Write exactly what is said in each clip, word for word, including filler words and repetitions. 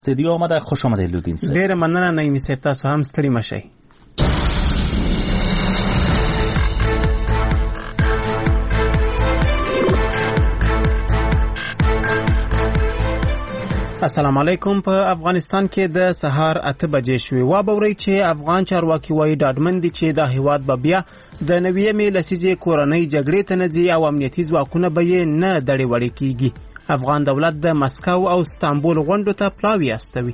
استودیو آمده. خوش آمدید لودین صاحب. ډیره مننه نعیمي صاحب، تاسو هم ستړي مشئ. السلام علیکم. په افغانستان کې د سهار اته بجې شوې. وا بوري چې افغان چارواکي وایي ډاډمن دي چې د هیواد به بیا د نویمې لسیزې کورنۍ جګړې ته نه ځي او امنیتي ځواکونه به یې نه دړې وړې کیږي. افغان دولت د مسکو او استانبول غونډو ته پلاوی استوي.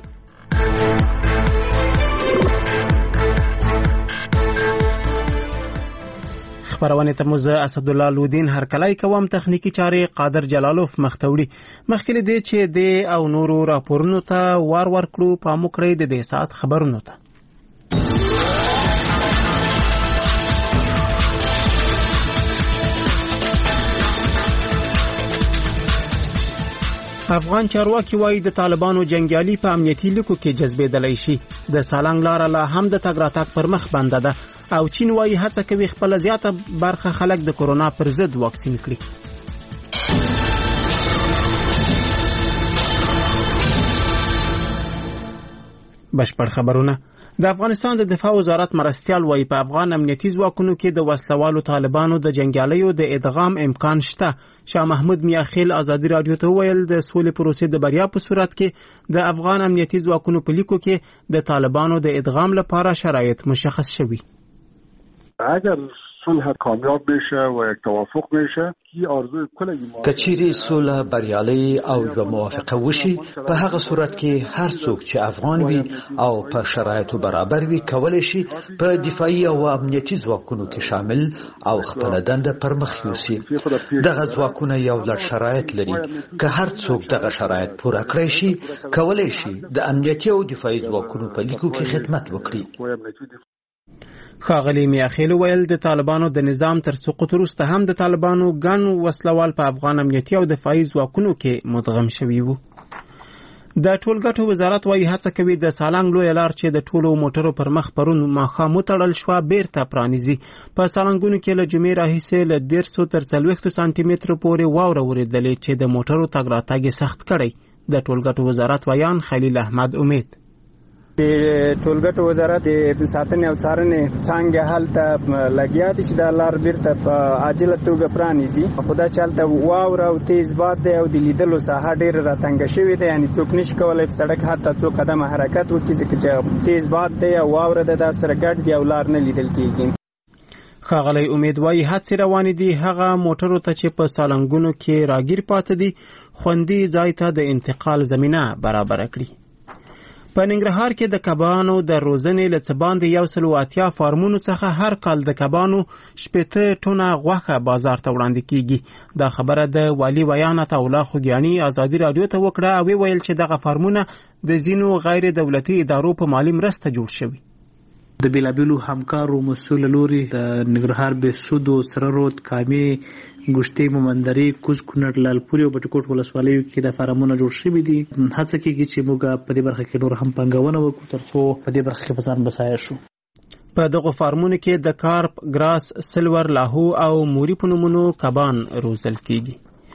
خبرونه ته موزه اسدالله لودین هرکلای کوم، تخنیکی چارې قادر جلالوف مختوړي. مخکې دې چې د او نورو راپورونو ته وار ور کړو، پام وکړئ د دې سات خبرونو ته. افغان چارواکي وایي د طالبانو جنگیالي په امنیتي لیکو کې جذبېدلی شي. د سالنګ لاره لا هم د تګ راتګ پر مخ بنده ده او چین وایي هڅه کوي خپل زیاته برخه خلک د کورونا پر ضد واکسین کړي. بشپړ خبرونه. د افغانستان د دفاع وزارت مرستیال وایي په افغان امنیتي ځواکونو کې د وسلوالو طالبانو د جنگیالیو د ادغام امکان شته. شاه محمود میاخیل ازادي رادیو ته ویل د سولې پروسې د بریا په صورت کې د افغان امنیتي ځواکونو په لیکو کې د طالبانو د ادغام لپاره شرایط مشخص شوي. اگر صلح کامیاب بشه و یک توافق بشه کی ارزو کله کچيري صلح بریالي او د موافقه وشي، په هغه صورت کې هر څوک چې افغان وي او په شرایطو برابر وي کولای شي په دفاعي او امنیتي ځواکونو کې شامل او خپل دنده پر مخ یوسي. دغه ځواکونه یو لړ شرایط لري. که هر څوک دغه شرایط پوره کړی شي کولای شي د امنیتي او دفاعي ځواکونو په لیکو کې خدمت وکړي. ښاغلي میاخیل ویل د طالبانو د نظام تر سقوط وروسته هم د طالبانو ګڼ وسلوال په افغان امنیتي او دفاعي ځواکونو کې مدغم شوي وو. د ټولګټو وزارت وایي هڅه کوي د سالنګ لویه لار چې د ټولو موټرو پر مخ پرون ماښام وتړل شوه بیرته پرانیزي. په سالنګونو کې له جمعې راهیسې له دېرشو تر څلوېښتو سانتي مترو پورې واوره ورېدلې چې د موټرو تګ راتګ یې سخت کړی. د ټولګټو وزارت ویان خلیل احمد امید. د ټولګټو وزارت د ساتنې او څارنې څنګه هلته لګیا دي چې د لار بیرته په عاجله توګه پرانیزي. خو دا چې هلته واوره او تیز باد دی او د لیدلو ساحه ډېره راتنګه شوې ده، یعنې څوک نشي کولی په سړک حتی څو قدمه حرکت وکړي ځکه چې تیز باد دی او واوره ده، دا سره ګډ دي او لار نه لیدل کېږي. ښاغلی امید وایي هڅې روانې دي هغه موټرو ته چې په سالنګونو کې راګیر پاتې دي خوندي ځای ته د انتقال زمینه برابره کړي. په ننګرهار کې د کبانو د روزنې له څه باندې یو سل او اتیا فارمونو څخه هر کال د کبانو شپېته ټنه غوښه بازار ته وړاندې کیږي. دا خبره د والي ویان عطاالله خوږیاني ازادي رادیو ته وکړه او ویل چې دغه فارمونه د ځینو غیر دولتي ادارو په مالي مرسته جوړ شوي. د بیلابیلو همکارو مسؤل لوري د ننګرهار بهسود او سره رود کامې ګشتې مومندري کوز کونړ لالپوري او بټکوټ ولسوالیو کې د فارمونو جوړ شوي دي. هڅه کېږي چې موږ په دې برخه کې نور هم پانګونه وکړو تر څو په دې برخه کې په ځان بسایه شو. په دغه فارمونو کې د کارپ، ګراس، سلور، لاهو او موري په نومونو کبان روزل کېږي.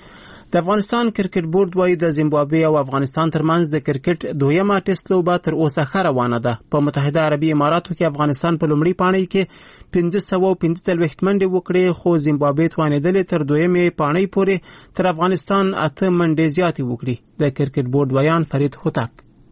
د افغانستان کرکټ بورډ وایي د زیمبابوې او افغانستان ترمنځ د کرکټ دویمه ټیسټ لوبه تر اوسه ښه روانه ده. په متحده عربي اماراتو کې افغانستان په لومړۍ پاڼۍ کې پنځه سوه او پنځه څلوېښت منډې وکړې، خو زیمبابوې توانېدلې تر دویمې پاڼۍ پورې تر افغانستان اته منډې زیاتې وکړي. د کرکټ بورډ ویان فرید هوتک.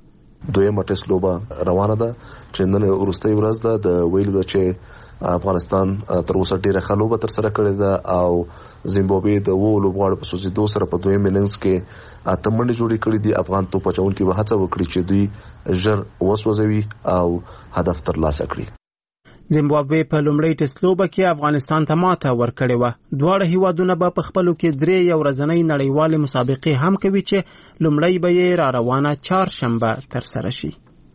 دویمه ټیسټ لوبه روانه ده چې نن وروستۍ ورځ ده. د ویلو ده چې افغانستان تر اوسه ډیره ښه لوبه ترسره کړې ده او زیمبابوې د اوو لوبغاړو په سوځېدو سره په دویم اننګز کې اته منډې جوړې کړې دي. افغان توپ اچوونکي به هڅه وکړي چې دوی ژر وسوځوي او هدف ترلاسه کړي. زیمبابوې په لومړۍ ټیسټ لوبه کې افغانستان ته ماته ورکړې وه. دواړه هیوادونه به په خپلو کې درې یو ورځنۍ نړیوالې مسابقې هم کوي چې لومړۍ به یې را روانه چهارشنبه ترسره شي.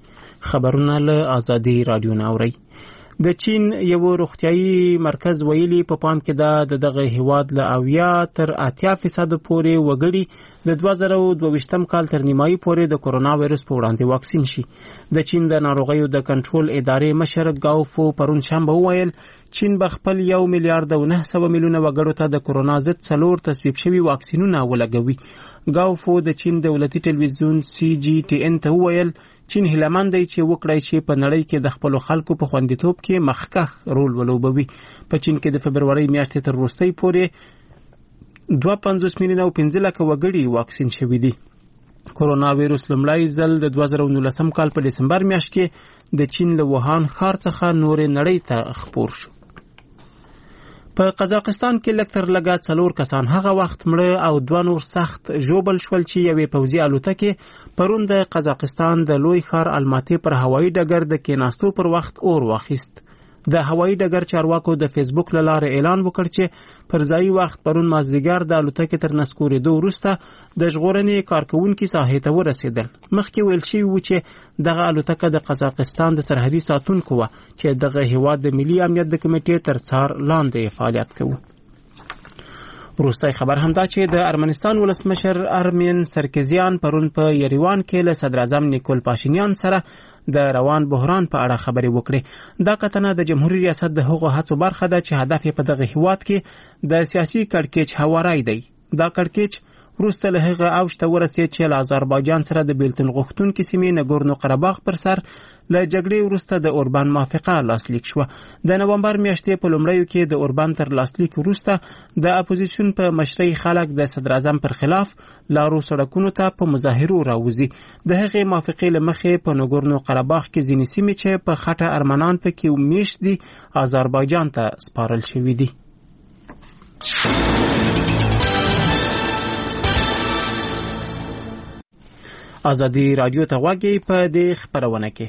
خبرونه له ازادي رادیو نه اورئ. د چین یو روغتیايي مرکز ویلي په پام کې ده د دغه هیواد له اویا تر اتیا فیصد پورې وګړي د دوه زره دوه ویشتم کال تر نیمایي پورې د کورونا وایرس په وړاندې واکسین شي. د چین د ناروغیو د کنټرول ادارې مشر ګاوفو پرون شنبه وویل چین به خپل یو میلیارډ او نه سوه میلیونه وګړو ته د کورونا ضد څلور تصویب شوي واکسینونه ولګوي. گاوفو د چین دولتي ټلویزیون سی جی ټي ان ته وویل چین هیلهمند دی چې وکړای شي په نړۍ کې د خپلو خلکو په خوندیتوب کې مخکښ رول ولوبوي. په چین کې د فبرورۍ میاشتې تر وروستۍ پورې دوه پنځوس میلیونه او پنځه لکه وګړي واکسین شوي دي. کورونا ویروس لومړی ځل د دوه زره نولسم کال په دسمبر میاشت کې د چین له ووهان ښار څخه نورې نړۍ ته خپور شو. په قزاقستان کې لږ تر لږه څلور کسان هغه وخت مړه او دوه نور سخت ژوبل شول چې یوې پوځي الوتکې پرون د قزاقستان د لوی ښار الماتې پر هوایي ډګر د کېناستو پر وخت اور واخیست. د هوایي ډګر چارواکو د فیسبوک له لارې اعلان وکړ چې پر ځایي وخت پرون مازدیګر د الوتکې تر نسکورېدو وروسته د ژغورنې کارکوونکي ساحې ته ورسېدل. مخکې ویل شوي و چې دغه الوتکه د قزاقستان د سرحدي ساتونکو وه چې دغه هیواد د ملي امنیت د کمیټې تر څار لاندې فعالیت کوي. وروستی خبر همدا چې د ارمنستان ولسمشر ارمین سرکزیان پرون په یریوان کې له صدر اعظم نیکول پاشینیان سره د روان بحران په اړه خبرې وکړې. دا کتنه د جمهوریت ریاست د هغو هڅو برخه ده چې هدف یې په دغه هیواد کې د سیاسي کړکېچ هواری دی. دا کړکېچ وروسته له هغه اوج ته ورسېد چې له آذربایجان سره د بیلتون غوښتونکي سیمې نګورنو قرهباغ پر سر له جګړې وروسته د اوربان موافقه لاسلیک شوه. د نومبر میاشتې په لومړیو کې د اوربان تر لاسلیک وروسته د اپوزیسیون په مشرۍ خلک د صدر اعظم پر خلاف لارو سړکونو ته په مظاهرو راوځي. د هغې موافقې له مخې په نګورنو قرهباغ کې ځینې سیمې چې په خټه ارمنان پکې میشت دي آذربایجان ته سپارل شوي دي. ازادي رادیو ته غوږی په دې خبرونه کې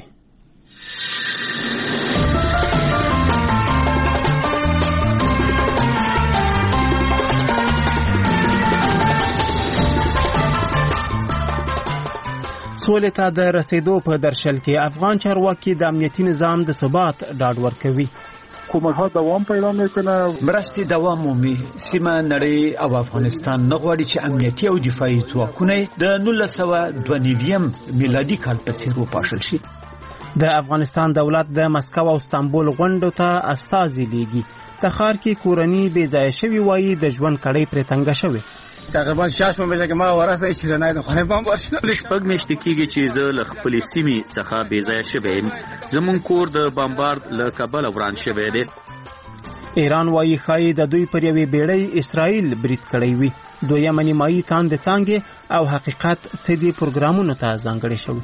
سولې ته د رسیدو په درشل کې افغان چارواکي د امنیتي نظام د ثبات ډاډ ورکوي. حکومت‌ها دوام پیدا میکنه، مرستې دوام مومي. سیمه نړۍ او افغانستان نه غواړي چې امنیتي او دفاعي ځواکونه د نولس سوه دوه نوي میلادي کال په څیر وپاشل شي. د افغانستان دولت د مسکو او استانبول غونډو ته استازي لیږي. د ښار کې کورنۍ بې ځایه شوي وایي د ژوند کړۍ پرې تنګه شوې. تقریبا شش ممیشه که ما ورسته چې نه د خونه بم ورشل شپږ میاشتې کېږي چې زه له خپلې سیمې څخه بې ځایه شوی یم. زموږ کور د بمبارد له کبله وران شوی دی. ایران وایي ښایي د دوی پر یوې بیړۍ اسرائیل برید کړی وي. دویمه نیمایي تاندې څانګې او حقیقت څه دي پروګرامونو ته ځانګړي شوي.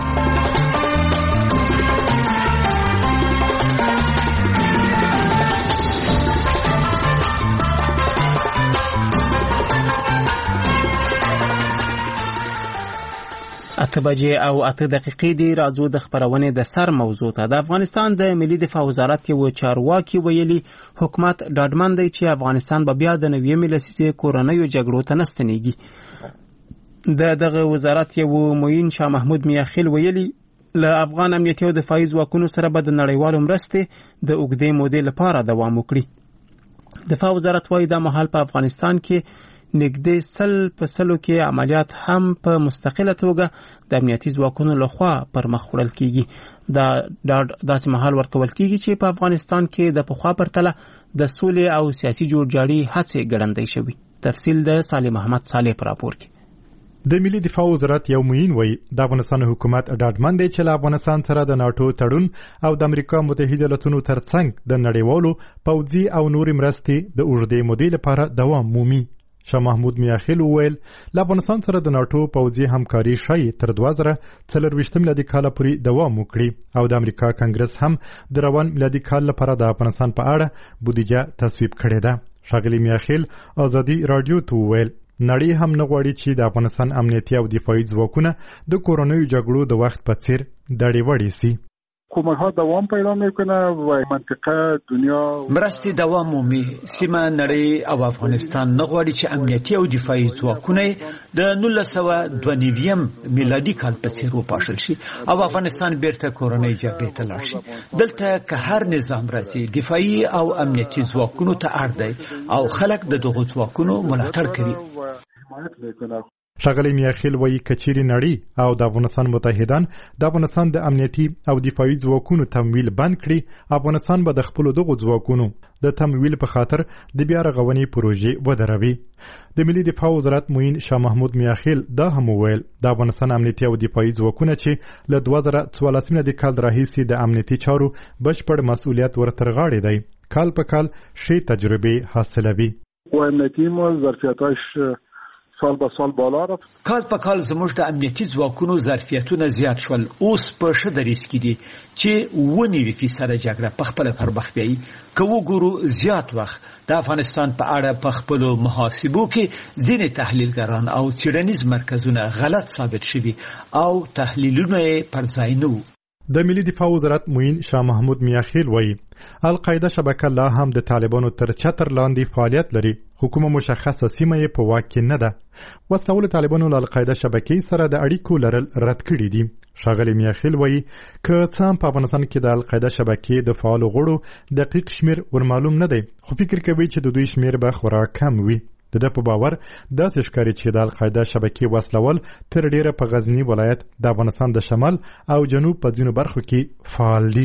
اته بجې او اته دقیقې دی. راځو د خبرونې د سر موضوع ته. د افغانستان د ملي دفاع وزارت یو چارواکي ویلي حکومت ډاډمن دی چې افغانستان به بیا د نویمې لسیزې کورنیو جګړو ته نه ستنېږي. د دغه وزارت یو معین شاه محمود میاخیل ویلي له افغان امنیتي او دفاعي ځواکونو سره به د نړیوالو مرستې د اوږدې مودې لپاره دوام وکړي. دفاع وزارت وایي دا مهال په افغانستان کې نږدې سل په سلو کې عملیات هم په مستقله توګه د امنیتي ځواکونو لخوا پر مخ وړل کیږي. دا داسې مهال ورکول کیږي چې په افغانستان کې د پخوا پرتله د سولې او سیاسي جوړجاړي هڅې ګړندۍ شوي. تفصیل د صالح محمد صالح پر راپور کې. د ملي دفاع وزارت یو معین وایي د افغانستان حکومت ډاډمن دی چې له افغانستان سره د ناتو تړون او د امریکا متحده ایالاتونو ترڅنګ د نړیوالو پوځي او نورې مرستې د اوږدې مودې لپاره دوام مومي. شاه محمود میاخیل وویل له افغانستان سره د ناتو پوځي همکاري شاید تر دوه زره څلرویشت میلادي کال پورې دوام وکړي او د امریکا کانګرس هم د روان میلادي کال لپاره د افغانستان په اړه بودیجه تصویب کړې ده. ښاغلي میاخیل ازادي رادیو ته وویل نړۍ هم نه غواړي چې د افغانستان امنیتي او دفاعي ځواکونه د کورونیو جګړو د وخت په څیر دړې وړې سي. حکومت‌ها دوام پیدا میکنه و منطقه دنیا مرستې دوام مومي. سیمه نړۍ او افغانستان نه غواړي چې امنیتي او دفاعي ځواکونه د نولس سوه دوه نوي میلادي کال په څیر وپاشل شي او افغانستان بیرته کورنۍ جګړې ته لاړ شي. دلته که هر نظام راځي دفاعي او امنیتي ځواکونو ته اړ دی او خلک د دغو ځواکونو ملاتړ کوي. ښاغلی میاخیل وایي کچېرې نړۍ او د افغانستان متحدان د افغانستان د امنیتي او دفاعي ځواکونو تمویل بند کړي، افغانستان به د خپلو دغو ځواکونو د تمویل په خاطر د بیا رغونې پروژې ودروي. د ملي دفاع وزارت معین شاه محمود میاخیل دا هم وویل د افغانستان امنیتي او دفاعي ځواکونه چې له دوه زره څوارلس د کال راهیسې د امنیتي چارو بشپړ مسؤلیت ورتر غاړې دی، کال په کال ښې تجربې حاصلوي. و امنیتي مو ظرفیتاش سال به سال بالا رفت. کال په کال زموږ د امنیتي ځواکونو ظرفیتونه زیات شول، اوس په ښه دریځ کې دي چې اووه نوي فیصده جګړه په خپله پر مخ بیایي. که وګورو زیات وخت د افغانستان په اړه په خپلو محاسبو کې ځینې تحلیلګران او څېړنیز مرکزونه غلط ثابت شوي او تحلیلونه یې پر ځای نه وو. د ملي دفاع وزارت معین شاه محمود میاخیل وایي القاعده شبکه لا هم د طالبانو تر چتر لاندې فعالیت لري، خو کومه مشخصه سیمه یې په واک کې نه ده. وسلوال طالبانو له القاعده شبکې سره د اړیکو لرل رد کړي دي. ښاغلی میاخیل وایي که څه هم په افغانستان کې د القاعده شبکې د فعالو غړو دقیق شمیر ورمعلوم نه دی، خو فکر کوي چې د دوی شمیر به خورا کم وي. د ده په باور داسې ښکاري چې د القاعده شبکې وسلوال تر ډیره په غزني ولایت د افغانستان د شمال او جنوب په ځینو برخو کې فعال دي.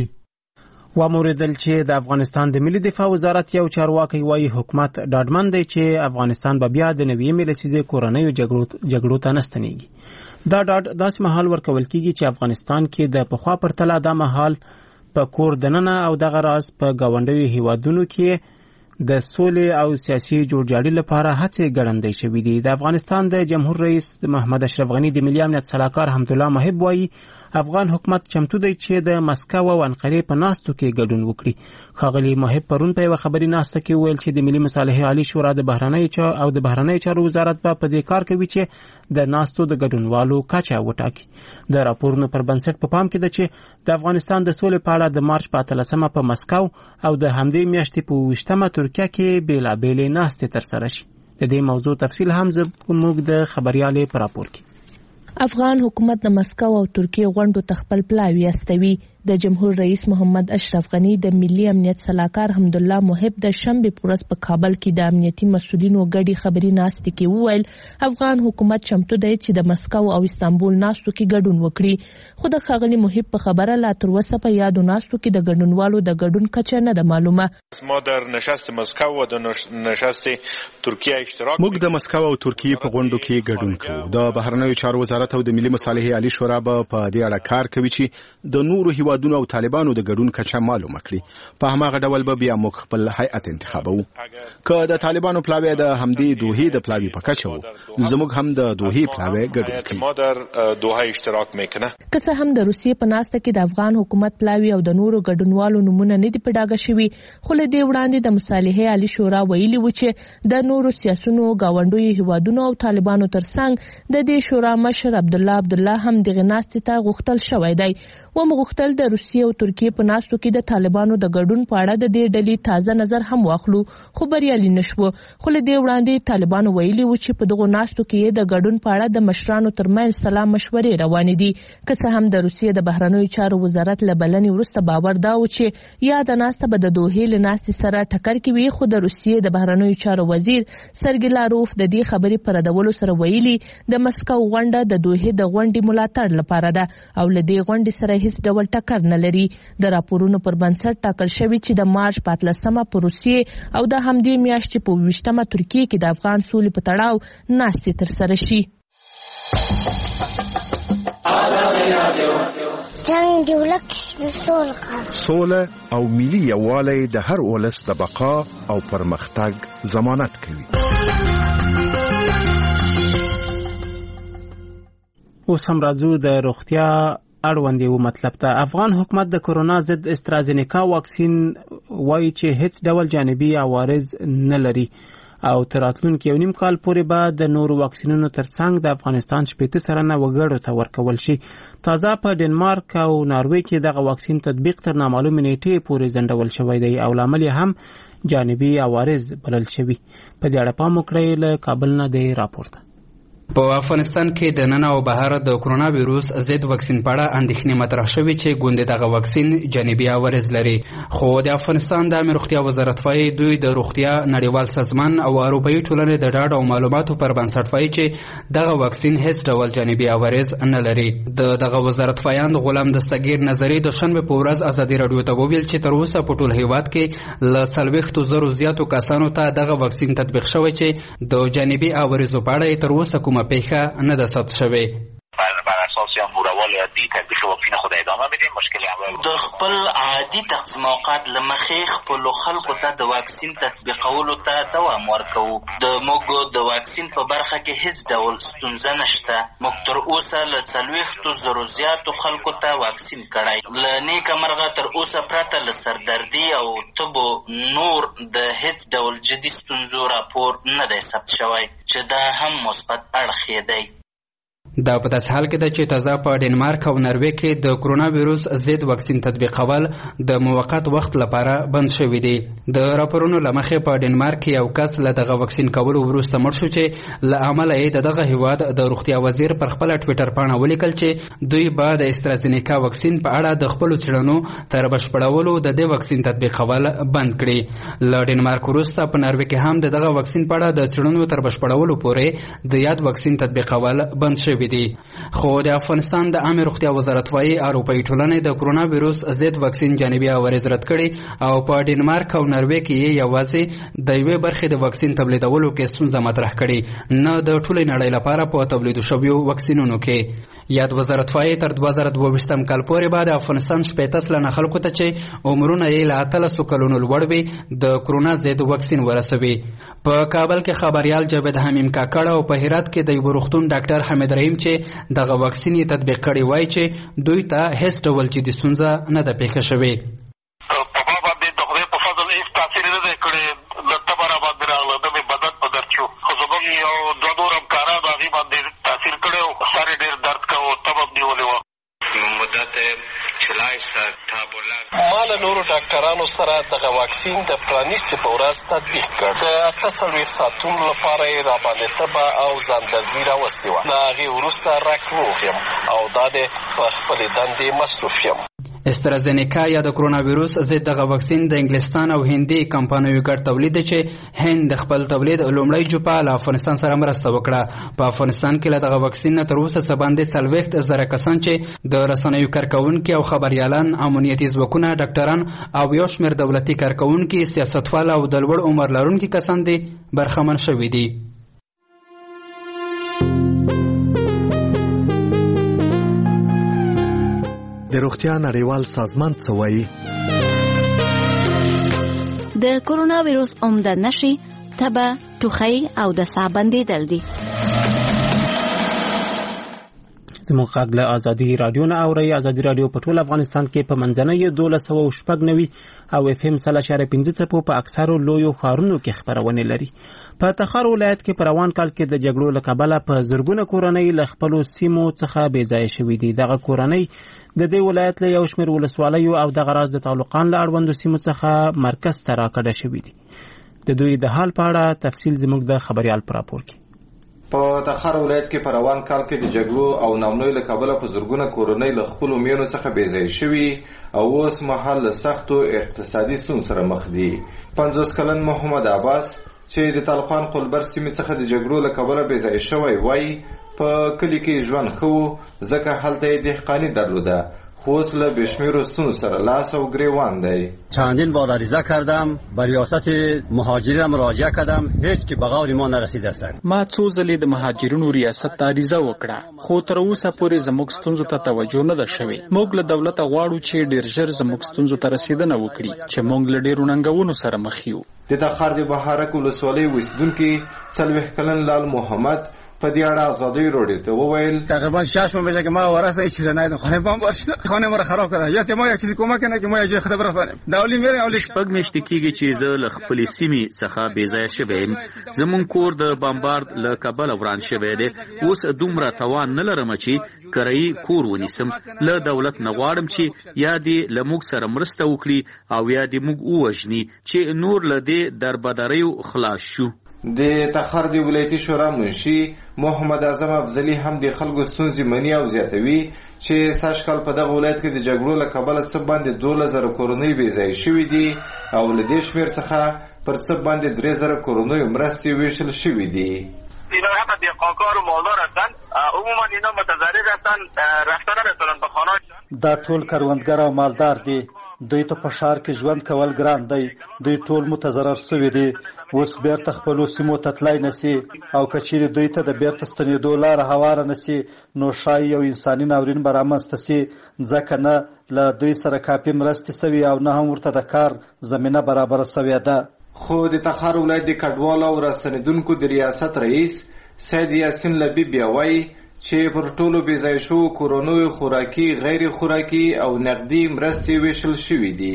واوریدل چې د افغانستان د ملي دفاع وزارت یو چارواکي وایي حکومت ډاډمن دی چې افغانستان به بیا د نوې لسیزې کورنیو جګړو ته نه ستنېږي. دا ډاډ داسې مهال ورکول کیږي چې افغانستان کې د پخوا پرتله دا مهال په کور دننه او دغه راز په ګاونډیو هیوادونو کې د سولې او سیاسي جوړجاړي لپاره هڅې ګړندۍ شوې دي. د افغانستان د جمهور رئیس محمد اشرف غني د ملي امنیت سلاکار حمدالله محب وایي افغان حکومت چمتو دی چې د مسکو او انقرې په ناستو کې ګډون وکړي. ښاغلي محب پرون په یوه خبري ناسته کې ویل چې د ملي مصالحې عالي شورا د بهرنیو چارو او د بهرنیو چارو وزارت به په دې کار کوي چې د ناستو د ګډونوالو کچه وټاکي. د راپورونو پر بنسټ په پام کې ده چې د افغانستان د سولې په اړه د مارچ په اتلسمه په مسکو او د همدې میاشتې په اوویشتمه ترکیه کې بېلابېلې ناستې ترسره شي. د دې موضوع تفصیل هم زموږ د خبریالې په راپور کې. افغان حکومت د مسکو او ترکیه غونډو ته خپل پلاوی استوي. د جمهور رئیس محمد اشرف غني د ملي امنیت سلاکار حمدالله محب د شنبه پورس په کابل کې د امنیتي مسؤلینو غړي خبري ناستې کې وویل افغان حکومت چمتو دی چې د مسکو او استانبول ناستو کې ګډون وکړي، خو د ښاغلي محب په خبره لا تر اوسه په یادو ناستو کې د ګډونوالو د ګډون کچه نه ده معلومه. ما در نشست مسکو و د نشست ترکیه اشتراک موږ د مسکو او ترکیه په غونډو کې ګډون کوو. د بهرنیو چارو وزارت او د ملي مصالحې عالي شورا به په دې اړه کار کوي چې د نورو هیوادونو او طالبانو د ګډون کچه معلومه کړي. په هماغه ډول به بیا موږ خپل هیئت انتخابوو. که د طالبانو پلاوی د همدې دوحې د پلاوی په کچه وو، زموږ هم د دوحې پلاوی ګډون کوي. ما در دوحه اشتراک میکنه. که څه هم د روسیې په ناسته کې د افغان حکومت پلاوی او د نورو ګډونوالو نمونه نه دي په ډاګه شوي، خو له دې وړاندې د مصالحې عالي شورا ویلي و چې د نورو سیاسونو ګاونډیو هیوادونو او طالبانو ترڅنګ د دې شورا مشر عبدالله عبدالله هم دغه ناستې ته غوښتل شوی دی. ومغوښتل د روسیې او ترکیه په ناستو کې د طالبانو د ګډون په اړه د دې ډلې تازه نظر هم واخلو، خو بریالي نشو. خو له دې وړاندې طالبانو ویلي و چې په دغو ناستو کې د ګډون په اړه د مشرانو ترمنځ سلا مشورې روانې دي. که څه هم د روسیې د بهرنیو چارو وزارت له بلنې وروسته باور دا و چې یا د ناسته به د دوحې له ناستې سره ټکر کې وي، خو د روسیې د بهرنیو چارو وزیر سرګی لاروف د دې خبرې پر ردولو سره ویلي د مسکو غونډه د دوحې د غونډې ملاتړ لپاره ده او له دې غونډې سره هیڅ ډول ټکر نه لري. د راپورونو پر بنسټ ټاکل شوی چې د مارچ په اتلسمه په روسیې او د همدې میاشتې په اوویشتمه ترکیه کې د افغان سولې په تړاو ناستې ترسره شي. جنگ د ولس سوله او ملي یووالی د هر ولس د بقا او پرمختګ ضمانت کوي. اوس هم راځو د روغتیا اړوند یو مطلب ته. افغان حکومت د کرونا ضد استرازینیکا واکسین وایي چې هیڅ ډول جانبي عوارض نه لري او تر راتلونکي یو نیم کال پورې به د نورو واکسینونو ترڅنګ د افغانستان شپېته سلنه وګړو ته ورکول شي. تازه په ډنمارک او ناروې کې دغه واکسین تطبیق تر نامعلومې نیټې پورې ځنډول شوی دی او لامل هم جانبي عوارض بلل شوي. په دې اړه پام وکړئ. له کابل نه دی راپورته. په افغانستان کې د نن او بهر د کرونا وایروس ضد واکسین په اړه اندېښنې مطرح شوې چې ګوندې دغه واکسین جانبي عوارض لري، خو د افغانستان د عامه روغتیا وزارت وايي دوی د روغتیا نړیوال سازمان او اروپایي ټولنې د ډاډ او معلوماتو پر بنسټ وايي چې دغه واکسین هیڅ ډول جانبي عوارض نه لري. د دغه وزارت وایاند غلام دستګیر نظری د شنبه په ورځ ازادي راډیو ته وویل چې تر اوسه په ټول هیواد کې له څلوېښتو زرو زیاتو کسانو ته دغه واکسین تطبیق شوی چې د جانبي عوارضو په اړه تر اوسه کومه پیښه نه ده ثبت شوې. بر اساس یا روال عادي تطبیق واکسین خود ادامه بدیم. مشکل اول د خپل عادي تقسیم اوقات لمخې خپل خلکو ته د واکسین تطبیقولو ته دوام ورکوو. د موږ د واکسین په برخه کې هیڅ ډول ستونزه نشته. موږ تر اوسه له څلوېښتو زرو زیاتو خلکو ته واکسین کړی. له نیکه مرغه تر اوسه پرته له سردردي او تبو نور د هیڅ ډول جدي ستونزو راپور نه دی ثبت شوی چې دا هم مثبت اړخ یې دی. دا په داسې حال کې ده چې تازه په ډنمارک او نروې کې د کرونا وایروس ضد واکسین تطبیقول د موقت وخت لپاره بند شوي دي. د راپورونو له مخې په ډنمارک کې یو کس له دغه واکسین کولو وروسته مړ شو چې له امله یې د دغه هیواد د روغتیا وزیر پر خپله ټویټر پاڼه ولیکل چې دوی به د استرازینیکا واکسین په اړه د خپلو څېړنو تر بشپړولو د دې واکسین تطبیقول بند کړي. له ډنمارک وروسته په نروې کې هم د دغه واکسین په اړه د څېړنو تر بشپړولو پورې د یاد واکسین تطبیقول بند شوي دي. خو د افغانستان د عامه روغتیا وزارت وايي اروپایي ټولنې د کرونا وایروس ضد واکسین جانبي عوارض رد کړي او په ډنمارک او نروې کې یې یوازې د یوې برخې د واکسین تولیدولو کې ستونزه مطرح کړي، نه د ټولې نړۍ لپاره په تولیدو شویو واکسینونو کې. یاد وزارت وايي تر دوه زره دوه ویشتم کال پورې به د افغانستان شپېته سلنه خلکو ته چې عمرونه یې له اتلسو کلونو لوړ وي د کرونا ضد واکسین ورسوي. په کابل کې خبریال جاوید حمیم کاکړ او په هرات کې د یو روغتون ډاکټر حمید رحیم چې دغه واکسین یې تطبیق کړی وای چې دوی ته هیڅ ډول جدي ستونزه نه ده پیښه شوې. په ما باندې د خدای په فضل هیڅ تاثیر نه دی کړی. له تبه راباندې راغله، د مې بدن په درد شو، خو زموږ یو دوه نور همکاران هغې باندې تاثیر کړی و. سر یې ډېر درد کوه، تبه هم نیولې وه. مدت چلای سر تا بلند ما له نورو ډاکټرانو سره دغه واکسین د پرانیستې په ورځ تطبیق کړ. د اته څلوېښت ساعتونو لپاره یې راباندې تبه او ځاندردي راوستې وه. له هغې وروسته رک روغ یم او دا دی په خپلې دندې مصروف یم. استرازینیکا یا د کرونا وایروس ضد دغه واکسین د انګلستان او هندي کمپنیو ګډ تولید دی چې هند د خپل تولید لومړی جوپه له افغانستان سره مرسته وکړه. په افغانستان کې له دغه واکسین نه تر اوسه څه باندې څلوېښت زره کسان چې د رسنیو کارکوونکي او خبریالان، امنیتي ځواکونه، ډاکټران او یو شمېر دولتي کارکوونکي، سیاستوال او د لوړ عمر لرونکي کسان دي برخمن شوي دي. د روغتیا نړیوال سازمان څه وایي؟ د کرونا وایروس عمده نښې تبه، ټوخی او د ساه بندېدل دي. زموږ غږ له ازادي راډیو نه اورئ. ازادي راډیو په ټول افغانستان کې په منځنۍ دولس سوه شپږ نوي او اف ام سل اشاریه پنځه څپو په اکثرو لویو ښارونو کې خپرونې لري. په تخار ولایت کې په روان کال کې د جګړو له کبله په زرګونه کورنۍ له خپلو سیمو څخه بې ځایه شوي دي. دغه کورنۍ د دې ولایت له یو شمېر ولسوالیو او دغه راز د تعلقان له اړوندو سیمو څخه مرکز ته راکډه شوي دي. د دوی د حال په اړه تفصیل زموږ د خبریال په راپور کې. په تخار ولایت کې په روان کال کې د جګړو او ناامنیو له کبله په زرګونه کورنۍ له خپلو میرمنو څخه بې ځایه شوي او اوس مهال له سختو اقتصادي ستونزو سره مخ دي. پنځوس کلن محمد عباس چې د طالقان قلبر سیمې څخه د جګړو له کبله بې ځایه شوی وایي په کلي کې ژوند ښه و ځکه هلته یې دهقاني درلوده، خو اوس له بېشمېرو ستونزو سره لاس او گریوان دی. چندین بار عریضه کردم، به ریاست مهاجرین مراجعه کردم، هیچ کی به غور ما نرسیده است. ما څو ځلې د مهاجرینو ریاست ته عریضه وکړه، خو تر اوسه پورې زموږ ستونزو ته توجه نه ده شوې. موږ له دولته غواړو چې ډېر ژر زموږ ستونزو ته رسیدنه وکړي چې موږ له ډېرو ننګونو سره مخ یو. د تخار د بهارک ولسوالۍ اوسېدونکي څلوېښت کلن لال محمد په دې اړه ازادي راډیو ته وویل تقریبا شش ماه میشه که ما وارث هیچ چیز ندیدم، خانه بام باشه، خانه ما رو خراب کرده. یا ما یک چیزی کمک کنه که ما یه جای خدای برسانیم. داولی میره اولی شپږ میاشتې کېږي چې زه له خپلې سیمې څخه بې ځایه شوی یم. زموږ کور د بمبارد له کبله وران شوی دی. اوس دومره توان نه لرم چې کرایي کور ونیسم. له دولت نه غواړم چې یا دې له موږ سره مرسته وکړي او یا دې موږ ووژني چې نور له دې دربدریو خلاص شو. د تخار د ولایتي شورا منشي محمد اعظم افضلي هم د خلکو ستونزې مني او زیاتوي چې سږ کال په دغه ولایت کې د جګړو له کبله څه باندې دولس زره کورنۍ بې ځایه شوي دي او له دې شمېر څخه پر څه باندې درې زره کورنیو مرستې ویشل شوي دي. اینا همه دهقانکار و مالدار هستند. عموما اینا متضرر هستند، رفتن نمیتونن به خانه‌شان. دا ټول کروندګر او مالدار دي. دوی ته په ښار کې ژوند کول ګران دی. دوی ټول متضرر شوي دي. اوس بیرته خپلو سیمو ته تلای نشي او که چیرې دوی ته د بیرته ستنېدو لاره هواره نشي نو ښایي یو انساني ناورین به رامنځته سي، ځکه نه له دوی سره کافي مرستې سوي او نه هم ورته د کار زمینه برابره سوې ده. خو د تخار ولایت د کډوالو او راستنېدونکو د ریاست رئیس سید یاسین لبی بیا وایي چې پر ټولو بې ځایه شوو کورنیو خوراکي، غیر خوراکي او نقدي مرستې ویشل شوي دي.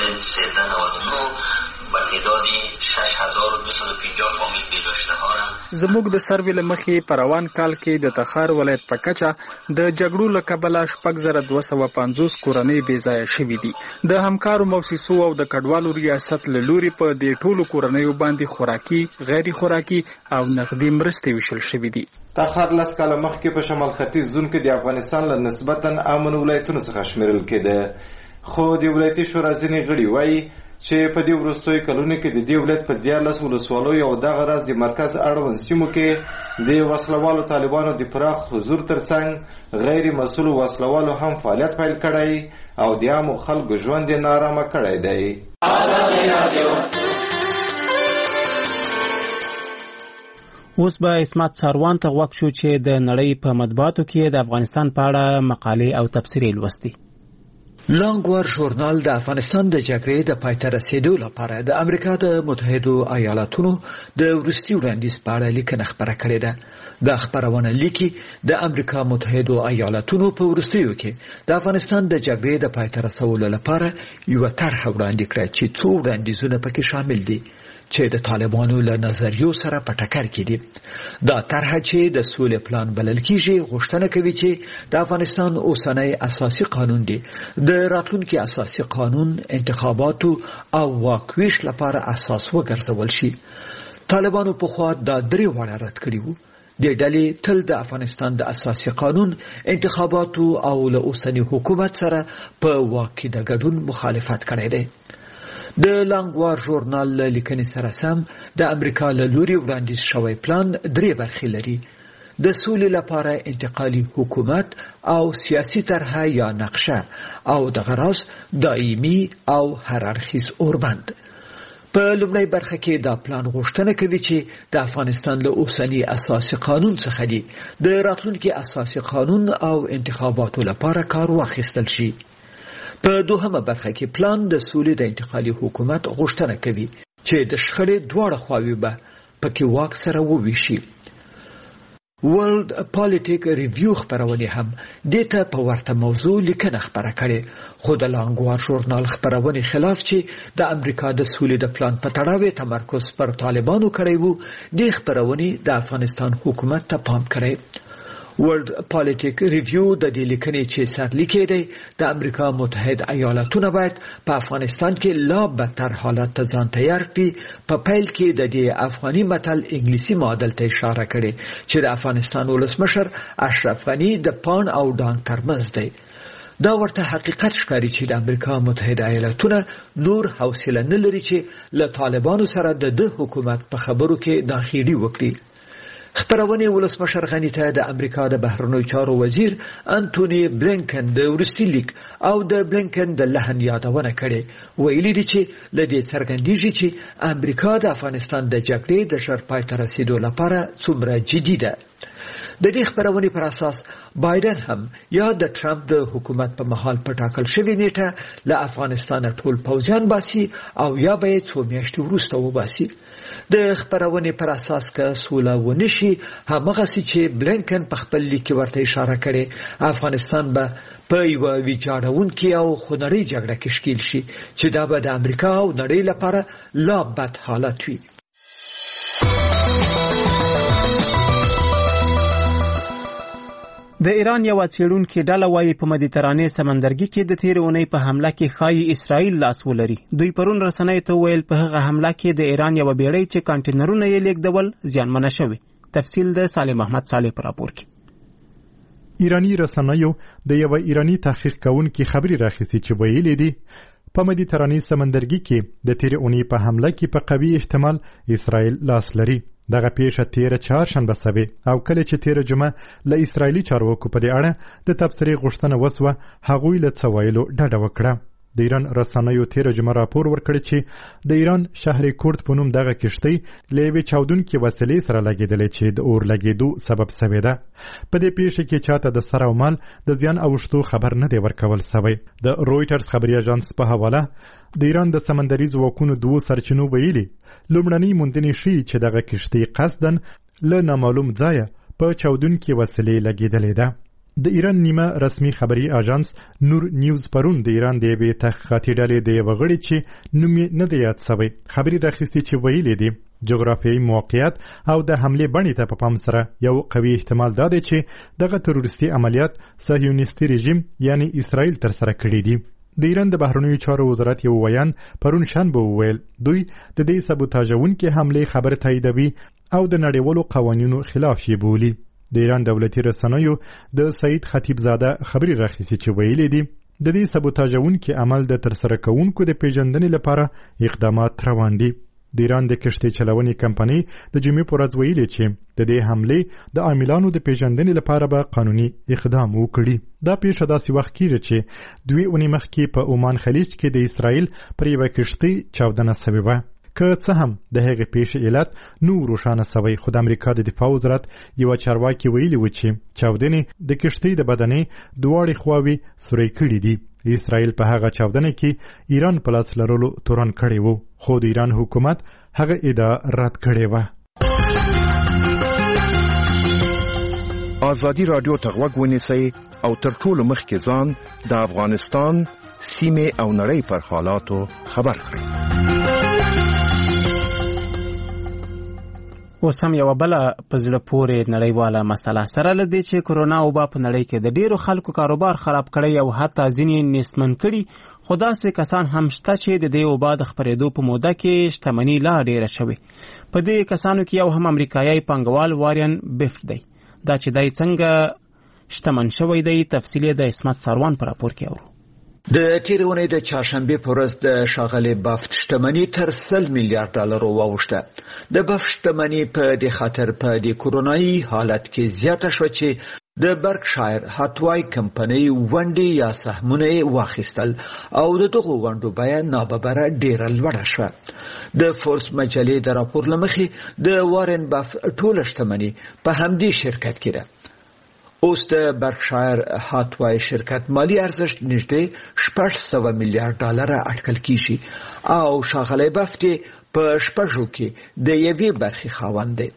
زموږ د سروې له مخې په روان کال کې د تخار ولایت په کچه د جګړو له کبله شپږ زره دوه سوه پنځوس کورنۍ بې ځایه شوي دي. د همکارو موسسو او د کډوالو ریاست له لوري په دې ټولو کورنیو باندې خوراکي، غیر خوراکي او نقدي مرستې ویشل شوي دي. تخار لس کاله مخکې په شمال ختیځ زون کې د افغانستان له نسبتا امن ولایتونو څخه شمیرل کېده، خو د ولایتي شورا ځینې غړي وایي چې په دې وروستیو کلونو کې د دې ولایت په دیارلس ولسوالیو او دغه راز د مرکز اړوند سیمو کې د وسلوالو طالبانو د پراخ حضور ترڅنګ غیر مسؤلو وسلوالو هم فعالیت پیل کړی او د عامو خلکو ژوند یې نارامه کړی دی. اوس به اسمت ساروان ته غوږ شو چې د نړۍ په مطبوعاتو کې د افغانستان په اړه مقالې او تبصرې لوستي. لانګوار ژورنال د افغانستان د جګړې د پای ته رسیدو لپاره د امریکا د متحدو ایالاتونو د وروستي وړاندیز په اړه لیکنه خپره کړې ده. دا خپرونه لیکي د امریکا متحدو ایالاتونو په وروستیو کې د افغانستان د جګړې د پای ته رسولو لپاره یو طرح وړاندې کړه چې څو وړاندیزونه پکې شامل دي چې د طالبانو له نظریو سره په ټکر کې دي. دا طرح چې د سولې پلان بلل کیږي غوښتنه کوي چې د افغانستان اوسنی اساسي قانون دی د راتلونکي اساسي قانون، انتخاباتو او واکویش لپاره اساس وګرځول شي. طالبانو په خوا دا درې واړه رد کړي وو. د ډلې تل د افغانستان د اساسي قانون، انتخاباتو او له اوسنی حکومت سره په واقع د ګډون مخالفت کړی دی. د لانګوار ژورنال لیکنې سره سم د امریکا له لوري وړاندیز شوی پلان درې برخې لري: د سولې لپاره انتقالي حکومت او سیاسي طرحه یا نقشه او د غراس دایمي او هر اړخیز اوربند. په لومړی برخه کې دا پلان غوښتنه کوي چې د افغانستان له اوسنی اساسي قانون څخه دی د راتلونکي اساسي قانون او انتخاباتو لپاره کار واخیستل شي. په دوهمه برخه کې پلان د سولې د انتقالي حکومت غوښتنه کوي چې د شخړې دواړه خواوې به پکې واک سره وویشي. ورلد پالیټیک ریویو خبرونه هم دته په ورته موضوع لیکنه خبره کړي، خو د لانګوار ژورنال خبرونه خلاف چې د امریکا د سولې د پلان په تړاو تمرکز پر طالبانو کړی وو، د خبرونه د افغانستان حکومت ته پام کړي. ورلد پالیټیک ریویو د دې لیکنې چې سرلیکي دی د امریکا متحده ایالاتونو باید په افغانستان کې لا بدتر حالت ته ځان تیار کړي. په پیل کې د دې افغاني متل انګلیسي معادل ته اشاره کړي چې د افغانستان ولسمشر اشرف غنی د پان او ډان ترمنځ دی. دا ورته حقیقت ښکاري چې د امریکا متحده ایالاتونو نور حوصله نه لري چې له طالبانو سره د د حکومت په خبرو کې داخلي وکړي. خبرونه ولسمشر غنی ته د امریکا د بهرنیو چارو وزیر انټونی بلینکن د وروستي لیک او د بلینکن د لحن یادونه کړې. ویلي دي چې لدې څرګندېږي چې امریکا د افغانستان د جګړې د ژر پای ته رسیدو لپاره څومره جدي ده. د دې خبرونې پر اساس بایدن هم یا د ټرمپ د حکومت په مهال په ټاکل شوې نیټه له افغانستان ټول پوځیان باسي او یا به څو میاشتې وروسته وباسي. د خبرونې پر اساس که سوله ونشي، همغه چې بلینکن په خپل لیک کې ورته اشاره کړې، افغانستان به په یو ویجاړونکې او خونړۍ جګړه کې ښکیل شي چې دا به د امریکا او نړۍ لپاره لا بد حالت وي. د ایران یو څېړونکي ډله وایي په مدیترانې سمندرګي کې د تېرې اونۍ په حمله کې ښایي اسرائیل لاس ولري. دوی پرون رسنیو ته وویل په هغه حمله کې د ایران یوه بیړۍ چې کانټینرونه یې لیږدول زیانمنه شوې. تفصیل د صالح محمد صالح په راپور کې. ایرانی رسنیو د یو ایرانی تحقیق کوونکي خبري راخیستي چې ویلي دي په مدیترانې سمندرګي کې د تېرې اونۍ په حمله کې په قوي احتمال اسرائیل لاس لري. دغه پیښه تیره چهارشنبه سوې او کله چې تیره جمعه له اسرائیلي چارواکو په دې اړه د تبصرې غوښتنه وسوه هغوی له څه ویلو ډډه وکړه. د ایران رسنیو تیره جمعه راپور ورکړی چې د ایران شهر کورد په نوم دغه کشتۍ له یوې چاودونکې وسیلې سره لګېدلې چې د اور لګېدو سبب سوې ده. په دې پیښه کې چاته د سر او مال د زیان اوښتو خبر نه دی ورکول سوی. د رویټرز خبري اژانس په حواله د ایران د سمندري ځواکونو دوو سرچینو ویلي لومړنۍ موندنې ښیي چې دغه کشتۍ قصداً له نامعلوم ځایه په چاودونکې وسیلې لګېدلې ده. د ایران نیمه رسمي خبري اژانس نور نیوز پرون د ایران د یوې تحقیقاتي ډلې د یوه غړي چې نوم یې نه دی یاد سوی خبري راخیستي چې ویلي دي جغرافیایي موقعیت او د حملې بڼې ته په پام سره یو قوي احتمال دا دی چې دغه تروریستي عملیات صهیونیستي رژیم یعنی اسرائیل ترسره کړي دي. د ایران د بهرنیو چارو وزارت یو ویان پرون شنبه وویل دوی د دې سبوتاژونکې حملې خبر تاییدوي او د نړیوالو قوانینو خلاف یې بولي. د ایران دولتي رسنیو د سعید خطیبزاده خبري راخیستي چې ویلي دي د دې سبوتاژونکې عمل د ترسره کوونکو د پیژندنې لپاره اقدامات روان دي. د ایران د کشتۍ چلونې کمپنۍ د جمعې په ورځ ویلي چې د دې حملې د عاملانو د پیژندنې لپاره به قانوني اقدام وکړي. دا پیښه داسې وخت کېږي چې دوی اونۍ مخکې په عمان خلیج کې د اسرائیل پر یوه کشتۍ چاودنه سوې وه. که څه هم د هغې پیښې علت نو روښانه سوی خو د امریکا د دفاع وزارت یوه چارواکي ویلي و چې چاودنې د کشتۍ د بدنې دواړې خواوې سوری کړي دي. اسرائیل په هغه چاودنه کې ایران په لاس لرلو تورن کړی و خو د ایران حکومت هغه ادعا رد کړې وه. ازادي راډیو ته غوږ ونیسئ او تر ټولو مخکې ځان د افغانستان سیمې او نړۍ پر حالاتو خبر کړئ. اوس هم یوه بله په زړه پورې نړیواله مسله سره له دې چې کرونا وبا په نړۍ کې د ډېرو خلکو کاروبار خراب کړی او حتی ځینې نیستمن کړي خو داسې کسان هم شته چې د دې وبا د خپرېدو په موده کې شتمني لا ډېره شوې. په دې کسانو کې یو هم امریکایي پانګوال وارین بفټ دی. دا چې دی څنګه شتمن شوی دی تفصیل یې د عصمت ساروان په راپور کې اورو. د تېرې اونۍ د چهارشنبې په ورځ د ښاغلي بافت شتمني تر سل میلیارډ ډالرو واوښته. د بافت شتمني په دې خاطر په دې کورونایي حالت کې زیاته شوه چې د برکشایر هاتوای کمپنۍ ونډې یا سهمونه یې واخیستل او د دغو ونډو بیه ناببره ډېره لوړه شوه. د فورس مجلې د راپور له مخې د وارن بافت ټوله شتمني په همدې شرکت کې ده. اوس د برکشایر هاتوای شرکت مالی ارزښت نږدې شپږ سوه میلیارډ ډالره اټکل کیږي او ښاغلی بافت په شپږو کې د یوې برخې خاوند دی.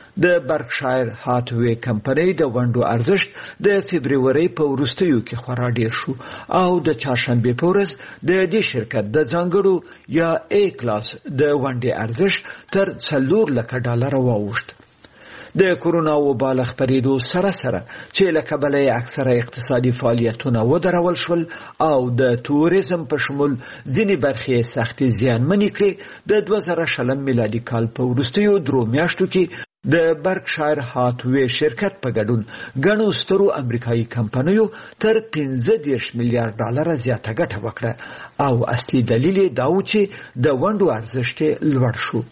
د برکشایر هاتوای کمپنۍ د ونډو ارزښت د فبرورۍ په وروستیو کې خورا ډیر شو او د چهارشنبې په ورځ د دې شرکت د ځانګړو یا ای کلاس د ونډې ارزښت تر څلور لکه ډالره واوښت. د کرونا وبا له خپرېدو سره سره چې له کبله یې اکثره اقتصادي فعالیتونه ودرول شول او د توریزم په شمول ځینې برخې سختې زیانمنې کړې. د دوه زره شلم میلادي کال په وروستیو درو میاشتو کې د برکشایر هاتوای شرکت په ګډون ګڼو سترو امریکایي کمپنیو تر پنځه دېرش میلیارډ ډالره زیاته ګټه وکړه او اصلي دلیل یې دا و چې د ونډو ارزښت یې لوړ شو.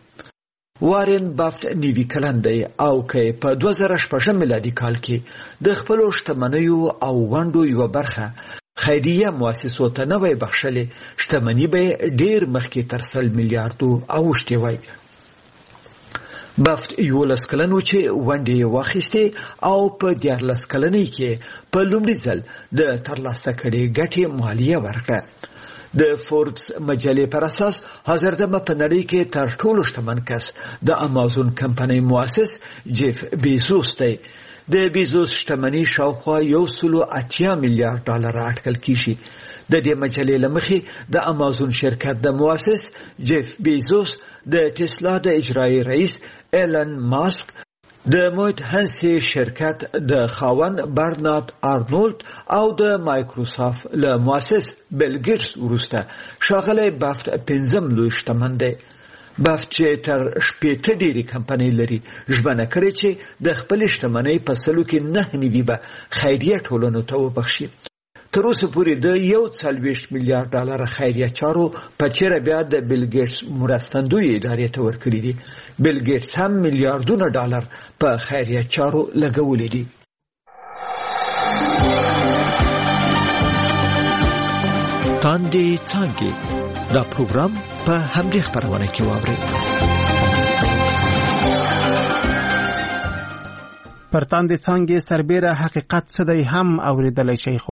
وارن بافت نیوي کلن دی او که په دوه زره شپږم میلادي کال کې د خپلو شتمنیو او ونډو یوه برخه خیریه مؤسسو ته نه وای بخښلې شتمني به ډېر مخکې تر سل میلیاردو اوښتې وای. بافت یولس کلن و چې ونډې یې واخیستې او په دیارلس کلنۍ کې په لومړي ځل د ترلاسه کړې ګټې مالیه ورکړه. د فوربس مجلې پر اساس حاضردمه په نړۍ کې تر ټولو شتمن کس د امازون کمپنۍ مؤسس جیف بیزوس دی. د بیزوس شتمني شاوخوا یو سلو اتیا میلیارډ ډالر اټکل کیږي. د دې مجلې له مخې د امازون شرکت د مؤسس جیف بیزوس د ټسلا د اجرایي رئیس ایلن ماسک د مویت هنسي شرکت د خاون برنارد آرنولد او د مایکروسافت له مؤسس بیل ګیټس وروسته ښاغلی بافت پنځم لوی شتمن دی. بافت چې تر شپېته ډېرې کمپنۍ لري ژمنه کړې چې د خپلې شتمنۍ په سلو کې نهه نوي به خیریه ټولنو ته وبخښي. تر اوسه پورې د یو څلوېښت میلیارډ ډالره خیریه چارو په چیرې بیا د بیل ګیټس مرستندوی ادارې ته ورکړي دي. بیل ګیټس هم میلیارډونه ډالر په خیریه چارو لګولي دي. تاندې څانګې دا پروګرام په همدې خپرونه کې واورئ. پر تاندې څانګې سربېره حقیقت څه دی هم اورېدلی شئ.